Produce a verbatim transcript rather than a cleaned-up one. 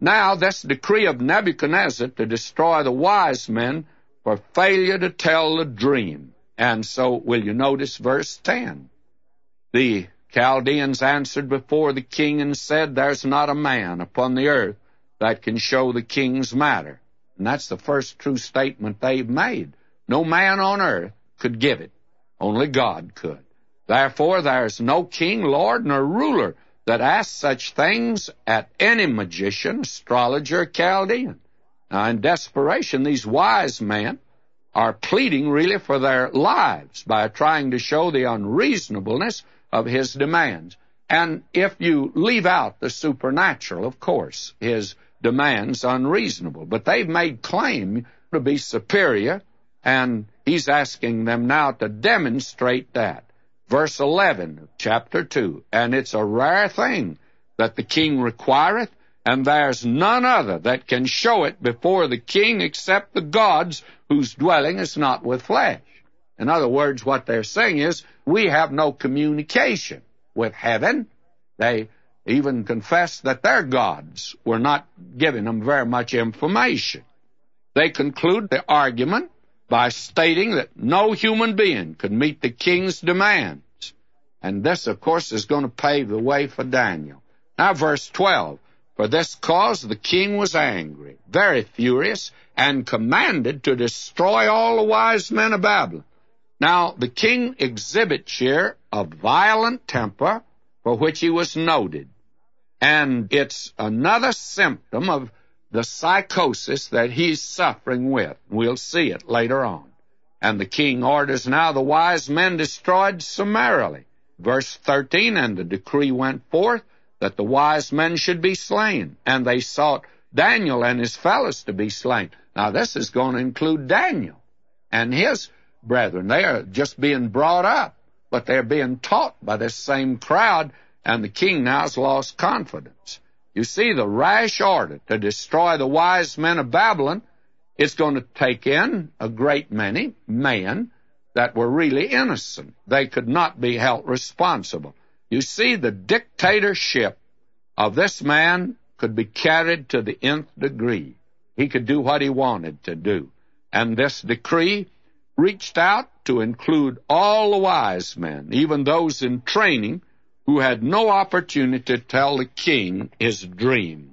Now, this decree of Nebuchadnezzar to destroy the wise men for failure to tell the dream. And so, will you notice verse ten? The Chaldeans answered before the king and said, There's not a man upon the earth that can show the king's matter. And that's the first true statement they've made. No man on earth could give it. Only God could. Therefore, there's no king, lord, nor ruler that asks such things at any magician, astrologer, or Chaldean. Now, in desperation, these wise men are pleading really for their lives by trying to show the unreasonableness of his demands. And if you leave out the supernatural, of course, his demands unreasonable. But they've made claim to be superior, and he's asking them now to demonstrate that. Verse eleven of chapter two, And it's a rare thing that the king requireth, and there's none other that can show it before the king except the gods whose dwelling is not with flesh. In other words, what they're saying is, we have no communication with heaven. They even confess that their gods were not giving them very much information. They conclude the argument by stating that no human being could meet the king's demands. And this, of course, is going to pave the way for Daniel. Now, verse twelve, For this cause the king was angry, very furious, and commanded to destroy all the wise men of Babylon. Now, the king exhibits here a violent temper for which he was noted. And it's another symptom of the psychosis that he's suffering with. We'll see it later on. And the king orders now the wise men destroyed summarily. Verse thirteen, And the decree went forth that the wise men should be slain, and they sought Daniel and his fellows to be slain. Now, this is going to include Daniel and his brethren. They are just being brought up, but they're being taught by this same crowd, and the king now has lost confidence. You see, the rash order to destroy the wise men of Babylon, it's going to take in a great many men that were really innocent. They could not be held responsible. You see, the dictatorship of this man could be carried to the nth degree. He could do what he wanted to do. And this decree reached out to include all the wise men, even those in training, who had no opportunity to tell the king his dream.